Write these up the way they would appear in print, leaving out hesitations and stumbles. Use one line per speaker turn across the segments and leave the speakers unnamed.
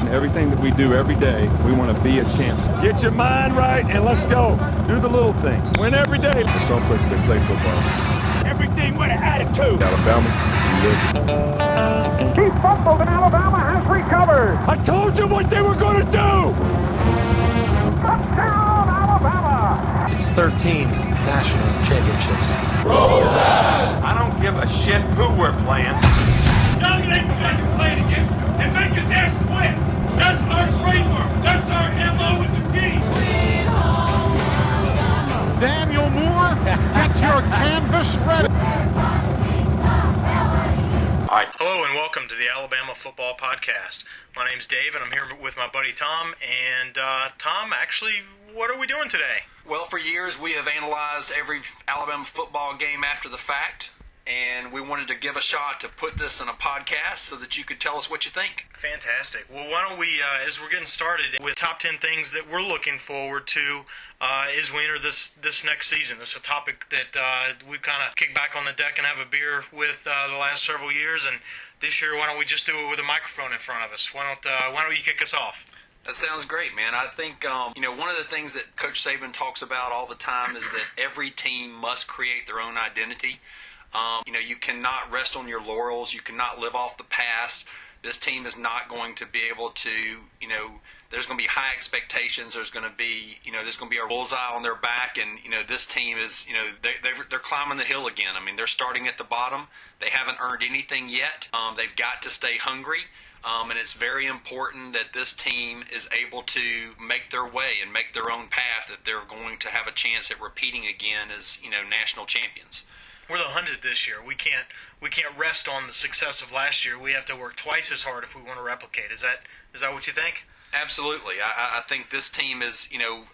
Everything that we do every day, we want to be a champion.
Get your mind right and let's go. Do the little things. Win every day.
In some places they play football.
Everything with an attitude.
Alabama, we live.
He fumbled and Alabama has recovered.
I told you what they were going to do.
Touchdown, Alabama.
It's 13 national championships.
Roll Tide! I don't give a shit who we're playing.
Dominate the guys you're playing against and make his ass quit. That's our framework. That's our MO as a team.
Daniel Moore, get your canvas ready.
Hello and welcome to the Alabama Football Podcast. My name's Dave and I'm here with my buddy Tom. And Tom, actually, what are we doing today?
Well, for years we have analyzed every Alabama football game after the fact. And we wanted to give a shot to put this in a podcast so that you could tell us what you think.
Fantastic. Well, why don't we, as we're getting started with top 10 things that we're looking forward to as we enter this next season. This is a topic that we kind of kick back on the deck and have a beer with the last several years. And this year, why don't we just do it with a microphone in front of us? Why don't you kick us off?
That sounds great, man. I think, one of the things that Coach Saban talks about all the time is that every team must create their own identity. You cannot rest on your laurels. You cannot live off the past. This team is not going to be able to, there's going to be high expectations. There's going to be a bullseye on their back. And, this team is, they're climbing the hill again. I mean, they're starting at the bottom. They haven't earned anything yet. They've got to stay hungry. And it's very important that this team is able to make their way and make their own path, that they're going to have a chance at repeating again as, national champions.
We're the hunted this year. We can't rest on the success of last year. We have to work twice as hard if we want to replicate. Is that what you think?
Absolutely. I think this team is,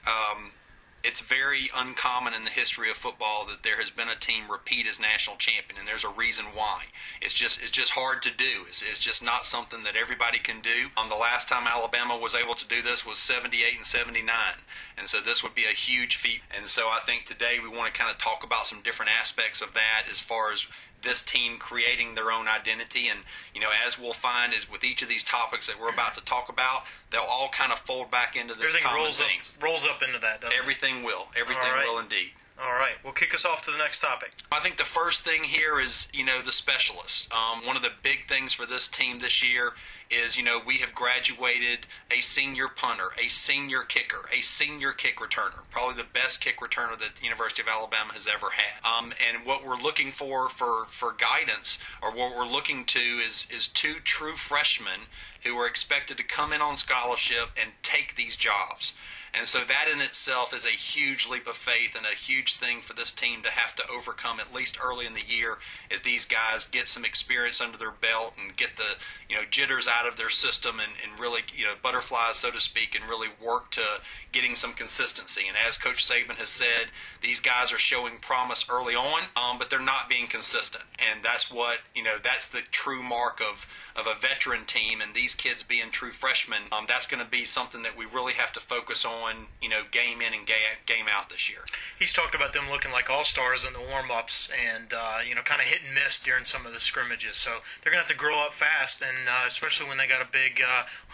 it's very uncommon in the history of football that there has been a team repeat as national champion, and there's a reason why. It's just hard to do. It's just not something that everybody can do. The last time Alabama was able to do this was 78 and 79, and so this would be a huge feat. And so I think today we want to kind of talk about some different aspects of that as far as this team creating their own identity. And, as we'll find is with each of these topics that we're about to talk about, they'll all kind of fold back into this common thing.
Rolls up into that, doesn't it?
Everything will. Everything will indeed.
All right. Well, kick us off to the next topic.
I think the first thing here is, the specialists. One of the big things for this team this year is, we have graduated a senior punter, a senior kicker, a senior kick returner, probably the best kick returner that the University of Alabama has ever had. And what we're looking for guidance, or what we're looking to is two true freshmen who are expected to come in on scholarship and take these jobs. And so that in itself is a huge leap of faith and a huge thing for this team to have to overcome, at least early in the year, as these guys get some experience under their belt and get the jitters out of their system and really butterflies, so to speak, and really work to getting some consistency. And as Coach Saban has said, these guys are showing promise early on, but they're not being consistent. And that's what that's the true mark of a veteran team, and these kids being true freshmen, that's going to be something that we really have to focus on, game in and game out this year.
He's talked about them looking like all-stars in the warm-ups and, kind of hit and miss during some of the scrimmages. So they're going to have to grow up fast, and especially when they got a big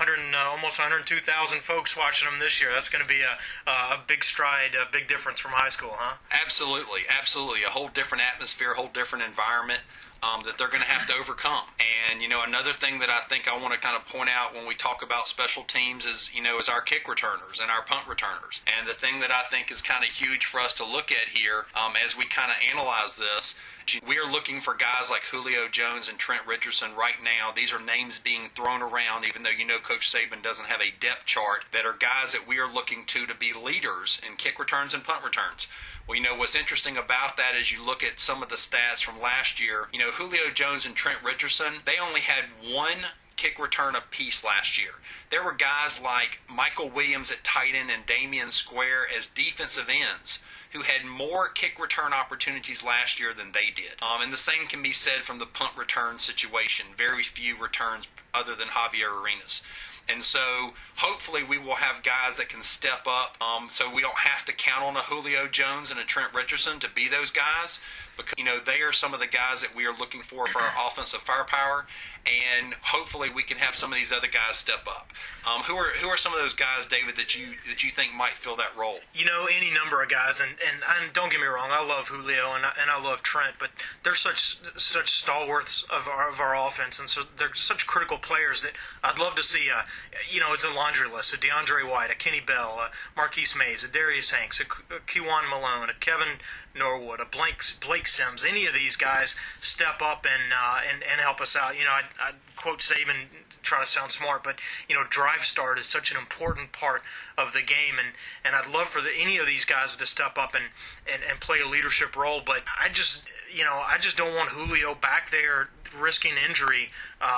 almost 102,000 folks watching them this year. That's going to be a big stride, a big difference from high school, huh?
Absolutely. A whole different atmosphere, a whole different environment. That they're going to have to overcome. And, another thing that I think I want to kind of point out when we talk about special teams is our kick returners and our punt returners. And the thing that I think is kind of huge for us to look at here as we kind of analyze this, we are looking for guys like Julio Jones and Trent Richardson right now. These are names being thrown around, even though Coach Saban doesn't have a depth chart, that are guys that we are looking to be leaders in kick returns and punt returns. Well, what's interesting about that is you look at some of the stats from last year. Julio Jones and Trent Richardson, they only had one kick return apiece last year. There were guys like Michael Williams at tight end and Damian Square as defensive ends who had more kick return opportunities last year than they did. And the same can be said from the punt return situation. Very few returns other than Javier Arenas. And so hopefully we will have guys that can step up so we don't have to count on a Julio Jones and a Trent Richardson to be those guys. because, they are some of the guys that we are looking for our offensive firepower, and hopefully we can have some of these other guys step up. Who are some of those guys, David, that you think might fill that role?
Any number of guys, and don't get me wrong, I love Julio and I love Trent, but they're such stalwarts of our offense, and so they're such critical players that I'd love to see. It's a laundry list: a DeAndre White, a Kenny Bell, a Marquise Mays, a Darius Hanks, a Kewan Malone, a Kevin Norwood, a Blake Sims. Any of these guys step up and help us out. I'd quote Saban, try to sound smart, but drive start is such an important part of the game, and I'd love for any of these guys to step up and play a leadership role. But I just don't want Julio back there risking injury.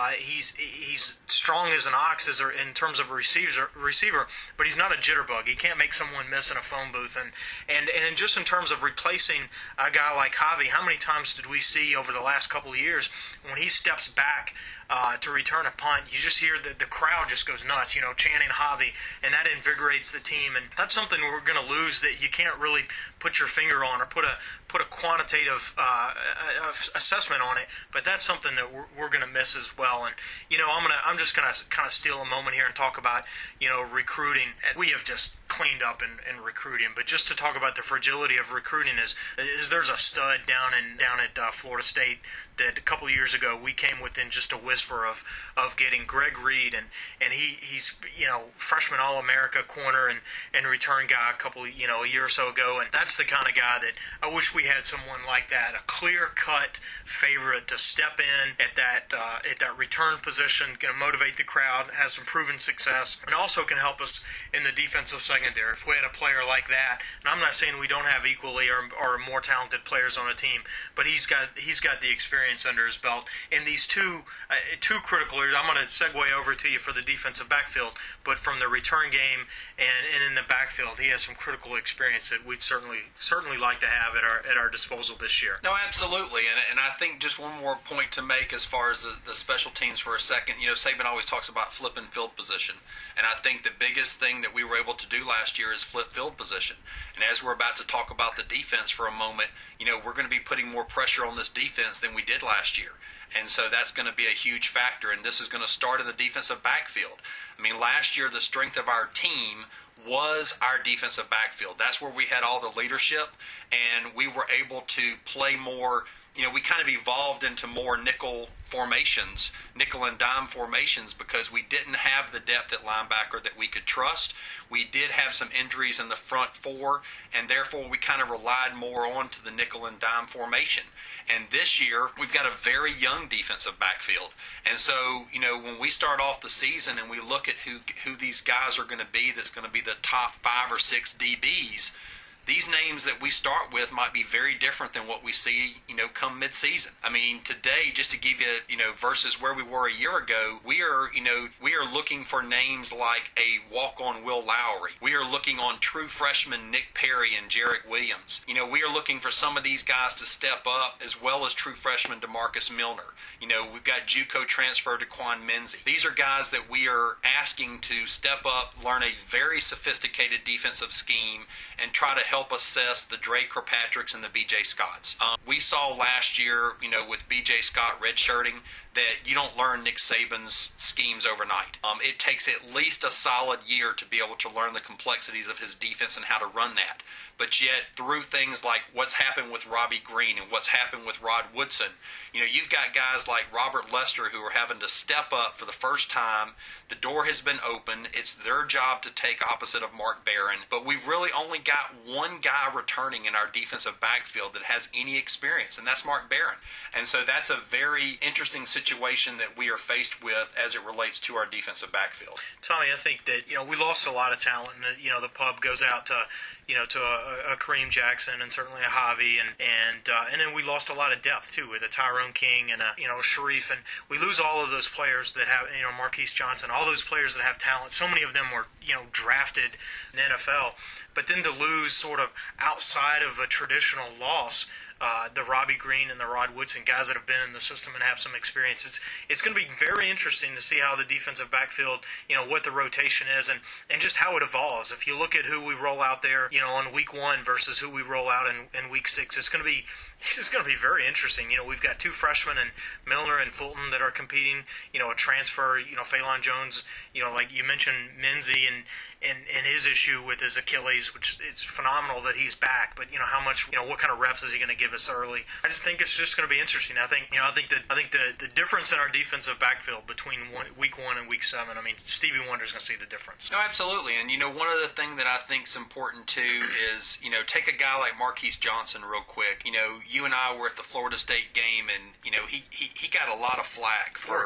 He's strong as an ox in terms of a receiver, but he's not a jitterbug. He can't make someone miss in a phone booth. And just in terms of replacing a guy like Javi, how many times did we see over the last couple of years when he steps back to return a punt, you just hear the crowd just goes nuts, chanting Javi, and that invigorates the team. And that's something we're going to lose that you can't really put your finger on or put a quantitative assessment on it, but that's something that we're going to miss as well. And I'm just going to kind of steal a moment here and talk about recruiting. We have just cleaned up in recruiting, but just to talk about the fragility of recruiting is there's a stud down at Florida State that a couple of years ago we came within just a whisper of getting Greg Reed, and he's freshman All-America corner and return guy a year or so ago, and that's the kind of guy that I wish we had someone like that, a clear-cut favorite to step in at that return position, going to motivate the crowd, has some proven success, and also can help us in the defensive secondary. If we had a player like that, and I'm not saying we don't have equally or more talented players on a team, but he's got the experience under his belt. And these two critical areas, I'm going to segue over to you for the defensive backfield, but from the return game and in the backfield, he has some critical experience that we'd certainly like to have at our disposal this year.
No, absolutely, and I think just one more point to make as far as the special teams for a second. Saban always talks about flipping field position, and I think the biggest thing that we were able to do last year is flip field position. And as we're about to talk about the defense for a moment, we're going to be putting more pressure on this defense than we did last year. And so that's going to be a huge factor, and this is going to start in the defensive backfield. I mean, last year the strength of our team was our defensive backfield. That's where we had all the leadership, and we were able to play more. We kind of evolved into more nickel and dime formations, because we didn't have the depth at linebacker that we could trust. We did have some injuries in the front four, and therefore we kind of relied more on to the nickel and dime formation. And this year, we've got a very young defensive backfield. And so, when we start off the season and we look at who these guys are going to be, that's going to be the top 5 or 6 DBs, these names that we start with might be very different than what we see, come mid-season. I mean, today, just to give you, versus where we were a year ago, we are looking for names like a walk-on Will Lowry. We are looking on true freshmen Nick Perry and Jarek Williams. We are looking for some of these guys to step up, as well as true freshman DeMarcus Milner. We've got JUCO transfer to Quan Menzie. These are guys that we are asking to step up, learn a very sophisticated defensive scheme, and try to help assess the Dre Kirkpatricks and the B.J. Scotts. We saw last year, with B.J. Scott redshirting, that you don't learn Nick Saban's schemes overnight. It takes at least a solid year to be able to learn the complexities of his defense and how to run that. But yet, through things like what's happened with Robbie Green and what's happened with Rod Woodson, you've got guys like Robert Lester who are having to step up for the first time. The door has been opened. It's their job to take opposite of Mark Barron. But we've really only got one guy returning in our defensive backfield that has any experience, and that's Mark Barron. And so that's a very interesting situation that we are faced with as it relates to our defensive backfield.
Tommy, I think that we lost a lot of talent, and the pub goes out to a Kareem Jackson and certainly a Javi, and then we lost a lot of depth too with a Tyrone King and a Sharif, and we lose all of those players that have Marquise Johnson, all those players that have talent. So many of them were drafted in the NFL, but then to lose sort of outside of a traditional loss the Robbie Green and the Rod Woodson, guys that have been in the system and have some experience. It's going to be very interesting to see how the defensive backfield, what the rotation is and just how it evolves. If you look at who we roll out there, on week 1 versus who we roll out in week 6, it's going to be very interesting. We've got 2 freshmen in Milner and Fulton that are competing. A transfer, Phelan Jones, like you mentioned, Menzie and his issue with his Achilles, which it's phenomenal that he's back. But how much, what kind of reps is he going to give us early? I just think it's just going to be interesting. I think the difference in our defensive backfield between week 1 and week 7. I mean, Stevie Wonder's going to see the difference.
No, absolutely. And one of the things that I think is important too is take a guy like Marquise Johnson real quick. You and I were at the Florida State game, and he got a lot of flack for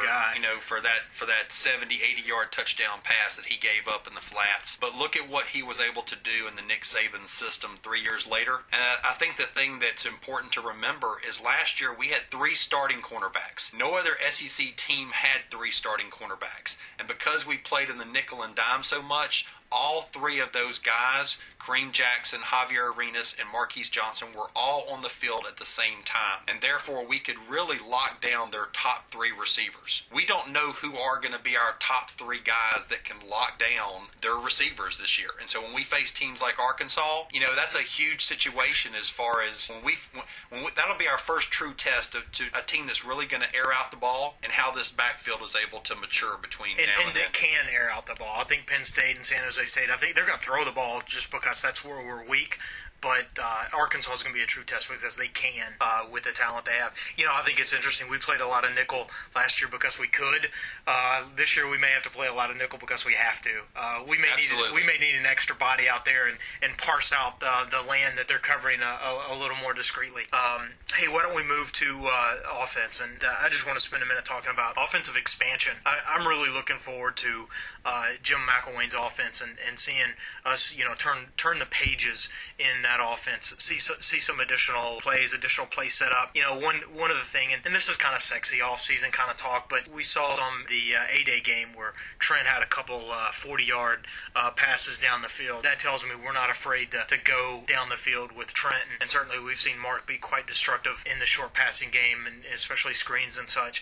that 70, 80-yard touchdown pass that he gave up in the flats. But look at what he was able to do in the Nick Saban system 3 years later. And I think the thing that's important to remember is last year we had 3 starting cornerbacks. No other SEC team had 3 starting cornerbacks. And because we played in the nickel and dime so much, all 3 of those guys, Kareem Jackson, Javier Arenas, and Marquise Johnson, were all on the field at the same time. And therefore, we could really lock down their top 3 receivers. We don't know who are going to be our top 3 guys that can lock down their receivers this year. And so when we face teams like Arkansas, that's a huge situation as far as when we that'll be our first true test to a team that's really going to air out the ball and how this backfield is able to mature between now and then.
And they can air out the ball. I think Penn State and San Jose State, I think they're going to throw the ball just because that's where we're weak. But Arkansas is going to be a true test because they can with the talent they have. I think it's interesting. We played a lot of nickel last year because we could. This year we may have to play a lot of nickel because we have to. We may need an extra body out there and parse out the land that they're covering a little more discreetly. Hey, why don't we move to offense? And I just want to spend a minute talking about offensive expansion. I'm really looking forward to Jim McElwain's offense and seeing us, turn the pages in that offense, see some additional plays, additional play setup. One of the thing, and this is kind of sexy off-season kind of talk, but we saw the A-Day game where Trent had a couple 40-yard passes down the field. That tells me we're not afraid to go down the field with Trent, and certainly we've seen Mark be quite destructive in the short passing game, and especially screens and such.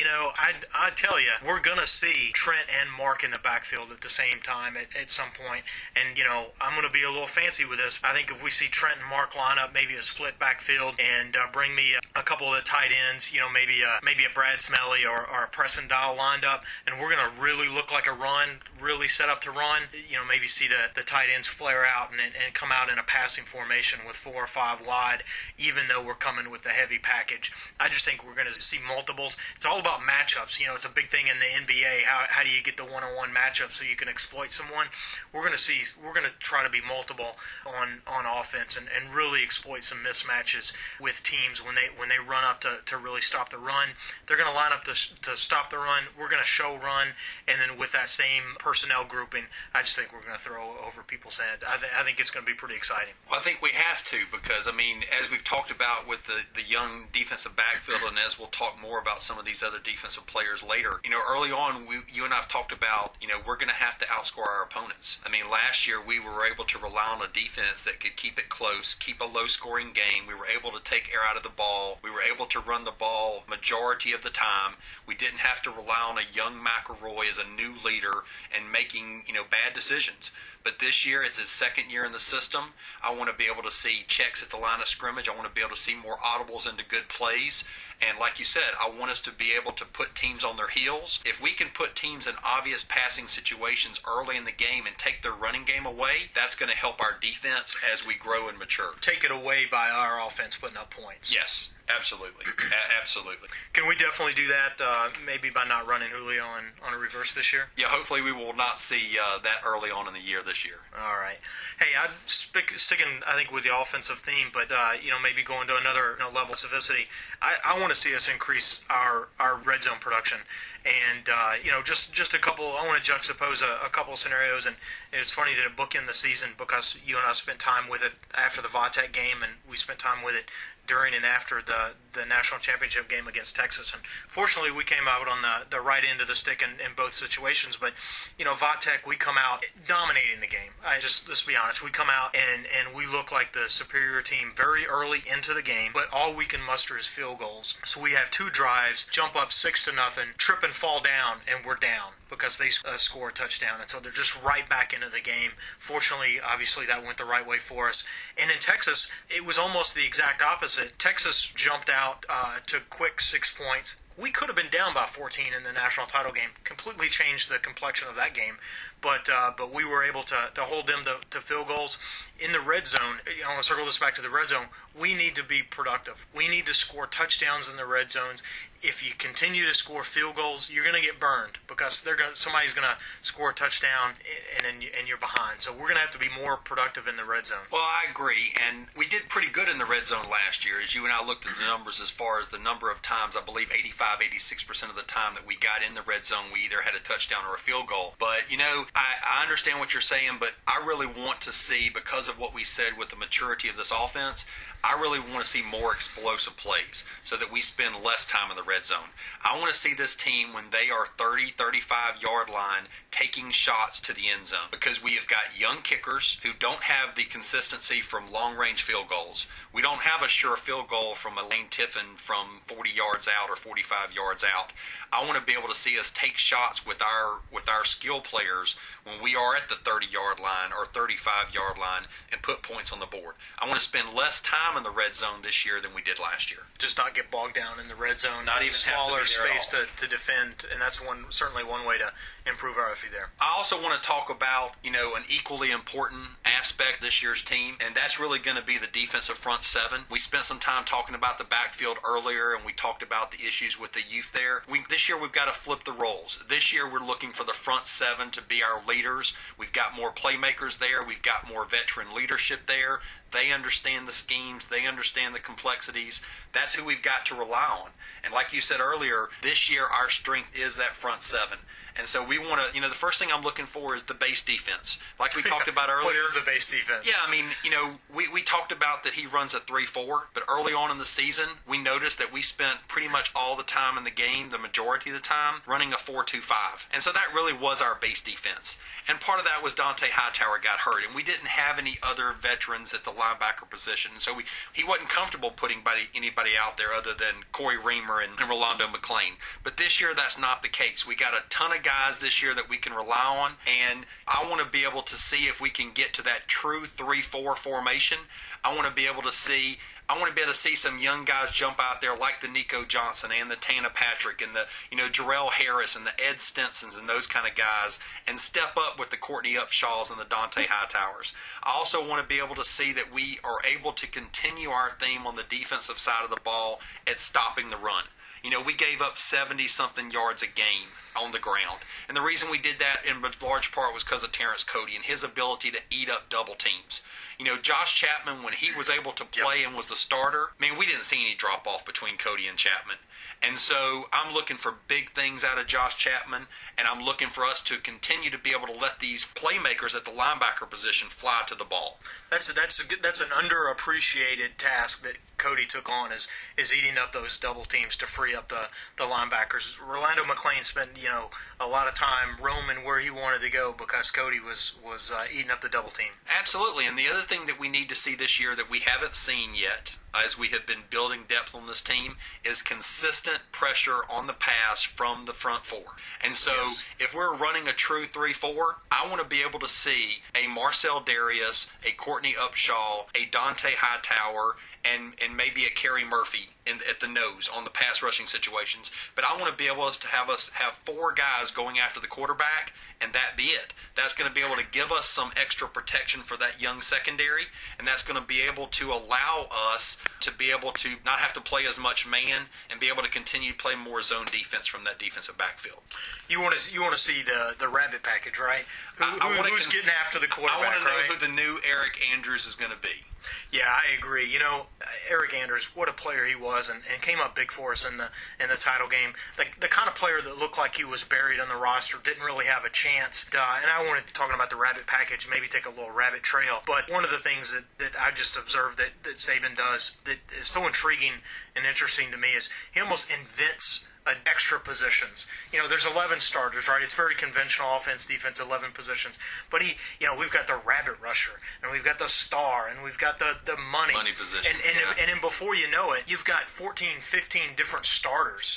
I tell you, we're going to see Trent and Mark in the backfield at the same time at some point, and I'm going to be a little fancy with this. I think if we see Trent and Mark line up, maybe a split backfield, and bring me a couple of the tight ends, maybe a Brad Smelly or a Preston Dial lined up, and we're going to really look like a run, really set up to run. Maybe see the tight ends flare out and come out in a passing formation with 4 or 5 wide, even though we're coming with a heavy package. I just think we're going to see multiples. It's all about matchups. It's a big thing in the NBA. How do you get the one-on-one matchup so you can exploit someone? We're going to try to be multiple on offense and really exploit some mismatches with teams when they run up to really stop the run. They're going to line up to stop the run. We're going to show run, and then with that same personnel grouping, I just think we're going to throw over people's head. I think it's going to be pretty exciting.
Well, I think we have to because, as we've talked about with the young defensive backfield, and as we'll talk more about some of these other defensive players later, early on, you and I have talked about, we're going to have to outscore our opponents. Last year we were able to rely on a defense that could keep it close, keep a low-scoring game. We were able to take air out of the ball. We were able to run the ball majority of the time. We didn't have to rely on a young McElroy as a new leader and making, bad decisions. But this year, it's his second year in the system. I want to be able to see checks at the line of scrimmage. I want to be able to see more audibles into good plays. And like you said, I want us to be able to put teams on their heels. If we can put teams in obvious passing situations early in the game and take their running game away, that's going to help our defense as we grow and mature.
Take it away by our offense putting up points.
Yes. Absolutely. Absolutely.
Can we definitely do that maybe by not running Julio on a reverse this year?
Yeah, hopefully we will not see that early on in the year this year.
All right. Hey, I'm sticking, I think, with the offensive theme, but, maybe going to another level of specificity. I want to see us increase our red zone production. And, just a couple, I want to juxtapose a couple of scenarios. And it's funny that it bookend the season because you and I spent time with it after the Vatech game, and we spent time with it during and after the national championship game against Texas. And fortunately, we came out on the right end of the stick in both situations. But, Vatech, we come out dominating the game. Let's be honest, we come out and we look like the superior team very early into the game, but all we can muster is field goals. So we have 2 drives, jump up 6-0, trip and fall down, and we're down because they score a touchdown. And so they're just right back into the game. Fortunately, obviously, that went the right way for us. And in Texas, it was almost the exact opposite. Texas jumped out to quick 6 points. We could have been down by 14 in the national title game. Completely changed the complexion of that game. But we were able to hold them to field goals. In the red zone, I want to circle this back to the red zone, we need to be productive. We need to score touchdowns in the red zones. If you continue to score field goals, you're going to get burned because somebody's going to score a touchdown and you're behind. So we're going to have to be more productive in the red zone.
Well, I agree, and we did pretty good in the red zone last year. As you and I looked at the numbers as far as the number of times, I believe 85-86% of the time that we got in the red zone, we either had a touchdown or a field goal. But, I understand what you're saying, but I really want to see, because of what we said with the maturity of this offense, I really want to see more explosive plays so that we spend less time in the red zone. I want to see this team, when they are 30, 35-yard line, taking shots to the end zone, because we have got young kickers who don't have the consistency from long-range field goals. We don't have a sure field goal from a Lane Tiffin from 40 yards out or 45 yards out. I want to be able to see us take shots with our skill players when we are at the 30-yard line or 35-yard line and put points on the board. I want to spend less time in the red zone this year than we did last year.
Just not get bogged down in the red zone.
Not even
smaller space to defend, and that's certainly one way to improve our FE there.
I also want to talk about, an equally important aspect of this year's team, and that's really going to be the defensive front seven. We spent some time talking about the backfield earlier, and we talked about the issues with the youth there. This year we've got to flip the roles. This year we're looking for the front seven to be our leaders. We've got more playmakers there. We've got more veteran leadership there. They understand the schemes. They understand the complexities. That's who we've got to rely on. And like you said earlier, this year our strength is that front seven. And so we want to, the first thing I'm looking for is the base defense. Like we talked about earlier.
What is the base defense?
Yeah, we talked about that he runs a 3-4, but early on in the season, we noticed that we spent pretty much all the time in the game, the majority of the time, running a 4-2-5. And so that really was our base defense. And part of that was Dante Hightower got hurt, and we didn't have any other veterans at the linebacker position. So he wasn't comfortable putting anybody out there other than Corey Reamer and Rolando McClain. But this year, that's not the case. We got a ton of guys this year that we can rely on, and I want to be able to see if we can get to that true 3-4 formation. I want to be able to see some young guys jump out there like the Nico Johnson and the Tana Patrick and the Jarrell Harris and the Ed Stinsons and those kind of guys, and step up with the Courtney Upshaws and the Dante Hightowers. I also want to be able to see that we are able to continue our theme on the defensive side of the ball at stopping the run. We gave up 70-something yards a game on the ground. And the reason we did that in large part was because of Terrence Cody and his ability to eat up double teams. Josh Chapman, when he was able to play and was the starter, we didn't see any drop-off between Cody and Chapman. And so I'm looking for big things out of Josh Chapman, and I'm looking for us to continue to be able to let these playmakers at the linebacker position fly to the ball.
That's an underappreciated task that Cody took on is eating up those double teams to free up the linebackers. Rolando McClain spent a lot of time roaming where he wanted to go because Cody was eating up the double team.
Absolutely, and the other thing that we need to see this year that we haven't seen yet, as we have been building depth on this team, is consistent pressure on the pass from the front four. And so if we're running a true 3-4, I want to be able to see a Marcel Darius, a Courtney Upshaw, a Dante Hightower, and maybe a Kerry Murphy at the nose on the pass rushing situations. But I want to be able to have us have 4 guys going after the quarterback, and that be it. That's going to be able to give us some extra protection for that young secondary, and that's going to be able to allow us to be able to not have to play as much man and be able to continue to play more zone defense from that defensive backfield.
You want to see the rabbit package, right? Who's getting after the quarterback?
I want to know who the new Eric Andrews is going to be.
Yeah, I agree. Eric Anders, what a player he was, and came up big for us in the title game. The kind of player that looked like he was buried on the roster, didn't really have a chance. And I wanted to talking about the rabbit package, maybe take a little rabbit trail. But one of the things that I just observed that Saban does that is so intriguing and interesting to me is he almost invents extra positions. There's 11 starters, right? It's very conventional offense, defense, 11 positions. But we've got the rabbit rusher, and we've got the star, and we've got the money
position.
And then before you know it, you've got 14, 15 different starters.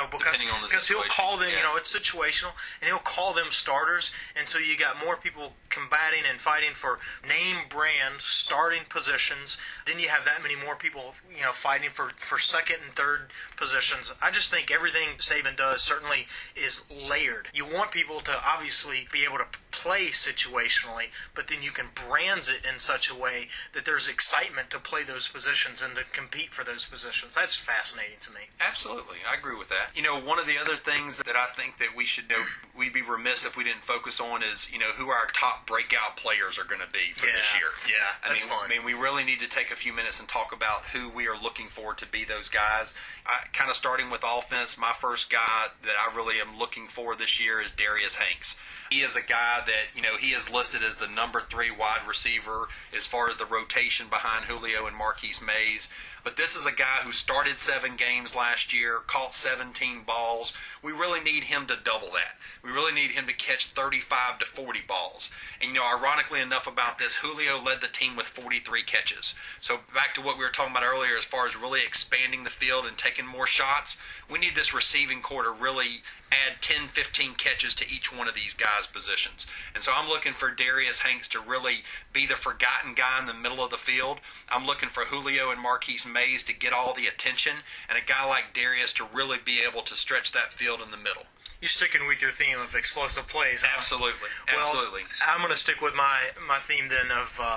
Because he'll call them, it's situational, and he'll call them starters, and so you got more people combating and fighting for name brand starting positions. Then you have that many more people, fighting for second and third positions. I just think everything Saban does certainly is layered. You want people to obviously be able to play situationally, but then you can brand it in such a way that there's excitement to play those positions and to compete for those positions. That's fascinating to me.
Absolutely. I agree with that. One of the other things that I think that we should know, we'd be remiss if we didn't focus on is, who our top breakout players are going to be for this year.
Yeah, that's fun.
I mean, we really need to take a few minutes and talk about who we are looking for to be those guys. Kind of starting with offense, my first guy that I really am looking for this year is Darius Hanks. He is a guy that, he is listed as the number 3 wide receiver as far as the rotation behind Julio and Marquise Mays. But this is a guy who started 7 games last year, caught 17 balls. We really need him to double that. We really need him to catch 35 to 40 balls. And, ironically enough about this, Julio led the team with 43 catches. So back to what we were talking about earlier as far as really expanding the field and taking more shots, we need this receiving core to really add 10, 15 catches to each one of these guys' positions. And so I'm looking for Darius Hanks to really be the forgotten guy in the middle of the field. I'm looking for Julio and Marquise Mays to get all the attention, and a guy like Darius to really be able to stretch that field in the middle.
You're sticking with your theme of explosive plays. Huh?
Absolutely.
Well,
Absolutely.
I'm going to stick with my theme then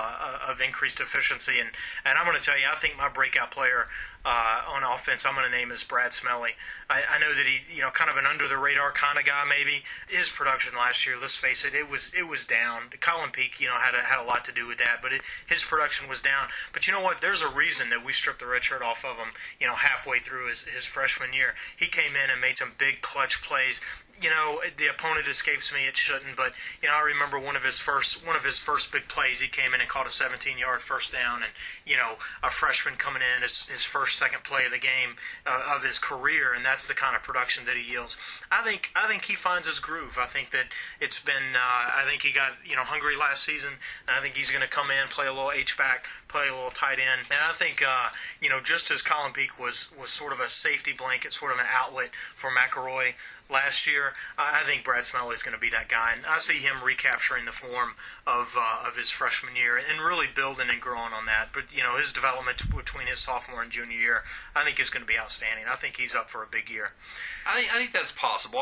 of increased efficiency, and I'm going to tell you, I think my breakout player on offense I'm going to name is Brad Smelly. I know that he, kind of an under the radar kind of guy maybe. His production last year, let's face it, it was down. Colin Peak, had a lot to do with that, but his production was down. But you know what? There's a reason that we stripped the red shirt off of him, halfway through his freshman year. He came in and made some big clutch plays. The opponent escapes me; it shouldn't. But I remember one of his first big plays. He came in and caught a 17-yard first down, and a freshman coming in his first, second play of the game of his career, and that's the kind of production that he yields. I think he finds his groove. I think that it's been. I think he got hungry last season, and I think he's going to come in, play a little H-back, play a little tight end, and I think just as Colin Peak was sort of a safety blanket, sort of an outlet for McElroy last year, I think Brad Smelly is going to be that guy, and I see him recapturing the form of his freshman year and really building and growing on that. But his development between his sophomore and junior year, I think is going to be outstanding. I think he's up for a big year.
I think that's possible.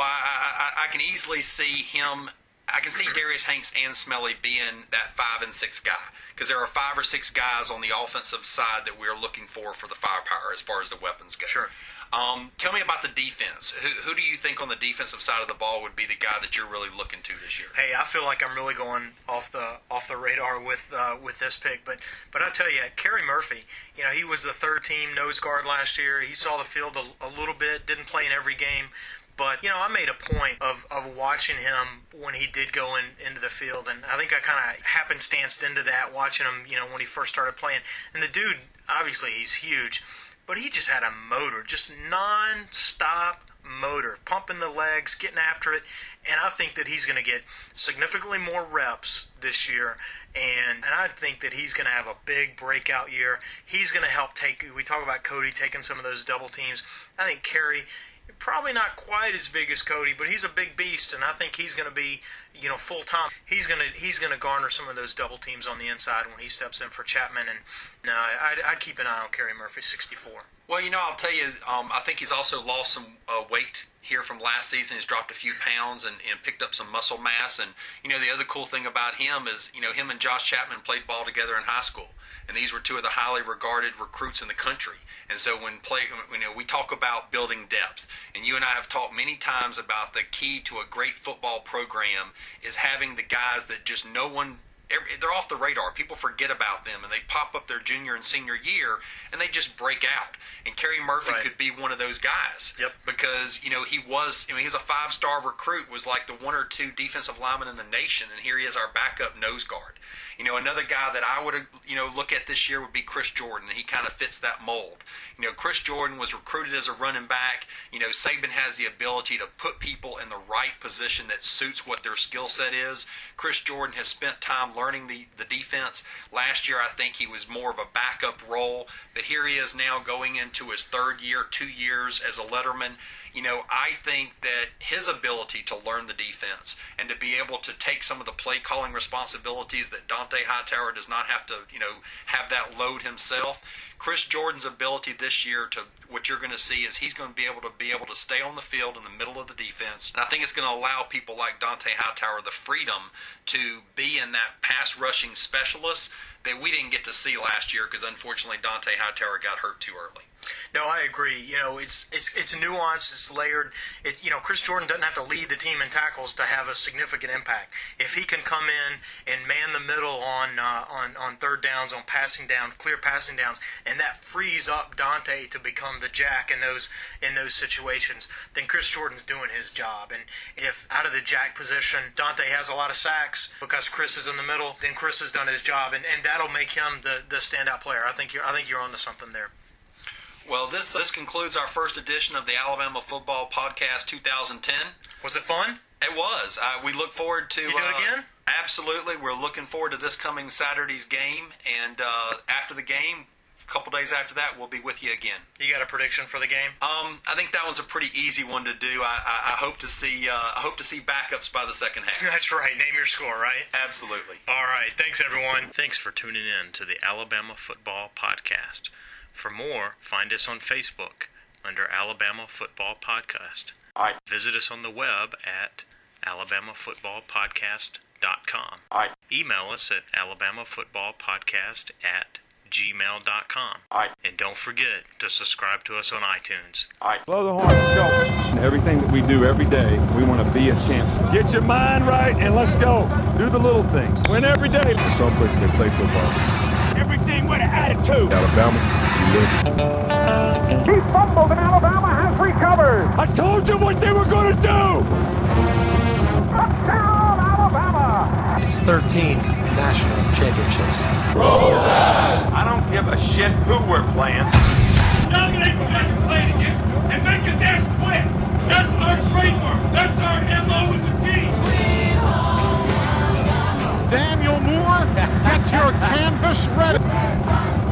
I can easily see him. I can see Darius Hanks and Smelly being that 5 and 6 guy, because there are 5 or 6 guys on the offensive side that we are looking for the firepower as far as the weapons go.
Sure.
Tell me about the defense. Who do you think on the defensive side of the ball would be the guy that you're really looking to this year?
Hey, I feel like I'm really going off the radar with this pick, but I tell you, Kerry Murphy, he was the 3rd team nose guard last year. He saw the field a little bit, didn't play in every game. But, I made a point of watching him when he did go into the field, and I think I kind of happenstanced into that, watching him, when he first started playing. And the dude, obviously, he's huge, but he just had a motor, just non-stop motor, pumping the legs, getting after it, and I think that he's going to get significantly more reps this year, and I think that he's going to have a big breakout year. He's going to help we talk about Cody taking some of those double teams. I think Kerry, probably not quite as big as Cody, but he's a big beast, and I think he's going to be, full time. He's going to garner some of those double teams on the inside when he steps in for Chapman. And I'd keep an eye on Kerry Murphy, 64.
Well, I'll tell you, I think he's also lost some weight here from last season. He's dropped a few pounds and picked up some muscle mass. And the other cool thing about him is him and Josh Chapman played ball together in high school, and these were 2 of the highly regarded recruits in the country. And so we talk about building depth, and you and I have talked many times about the key to a great football program is having the guys that just no one they're off the radar. People forget about them, and they pop up their junior and senior year, and they just break out. And Kerry Murphy could be one of those guys.
Yep.
Because, he was a 5-star recruit, was like the 1 or 2 defensive linemen in the nation, and here he is, our backup nose guard. Another guy that I would, look at this year would be Chris Jordan, and he kind of fits that mold. Chris Jordan was recruited as a running back. Saban has the ability to put people in the right position that suits what their skill set is. Chris Jordan has spent time learning the defense. Last year, I think he was more of a backup role, but here he is now going into his 3rd year, 2 years as a letterman. I think that his ability to learn the defense and to be able to take some of the play calling responsibilities that Dante Hightower does not have to, have that load himself. Chris Jordan's ability this year to what you're going to see is he's going to be able to stay on the field in the middle of the defense. And I think it's going to allow people like Dante Hightower the freedom to be in that pass rushing specialist that we didn't get to see last year because unfortunately Dante Hightower got hurt too early.
No, I agree. It's nuanced, it's layered. Chris Jordan doesn't have to lead the team in tackles to have a significant impact. If he can come in and man the middle on 3rd downs, on passing down, clear passing downs, and that frees up Dante to become the jack in those situations, then Chris Jordan's doing his job. And if out of the jack position Dante has a lot of sacks because Chris is in the middle, then Chris has done his job, and that'll make him the standout player. I think you're onto something there.
Well, this concludes our first edition of the Alabama Football Podcast 2010.
Was it fun?
It was. We look forward to...
You do it again?
Absolutely. We're looking forward to this coming Saturday's game. And after the game, a couple days after that, we'll be with you again.
You got a prediction for the game?
I think that one's a pretty easy one to do. I hope to see backups by the second half.
That's right. Name your score, right?
Absolutely.
All right. Thanks, everyone. Thanks for tuning in to the Alabama Football Podcast. For more, find us on Facebook under Alabama Football Podcast. Visit us on the web at alabamafootballpodcast.com. Email us at alabamafootballpodcast@gmail.com. And don't forget to subscribe to us on iTunes.
Blow the horn. Let's go.
Everything that we do every day, we want to be a champion.
Get your mind right and let's go. Do the little things. Win every day.
Some places they play football.
Everything with an attitude.
Alabama, we live.
He fumbled and Alabama has recovered.
I told you what they were going to do.
Touchdown, Alabama.
It's 13 national championships.
I don't give a shit who we're playing.
Dominate the guys we're playing against and make his ass quit. That's our trademark. That's our MO as a team.
Daniel Moore, get your canvas ready.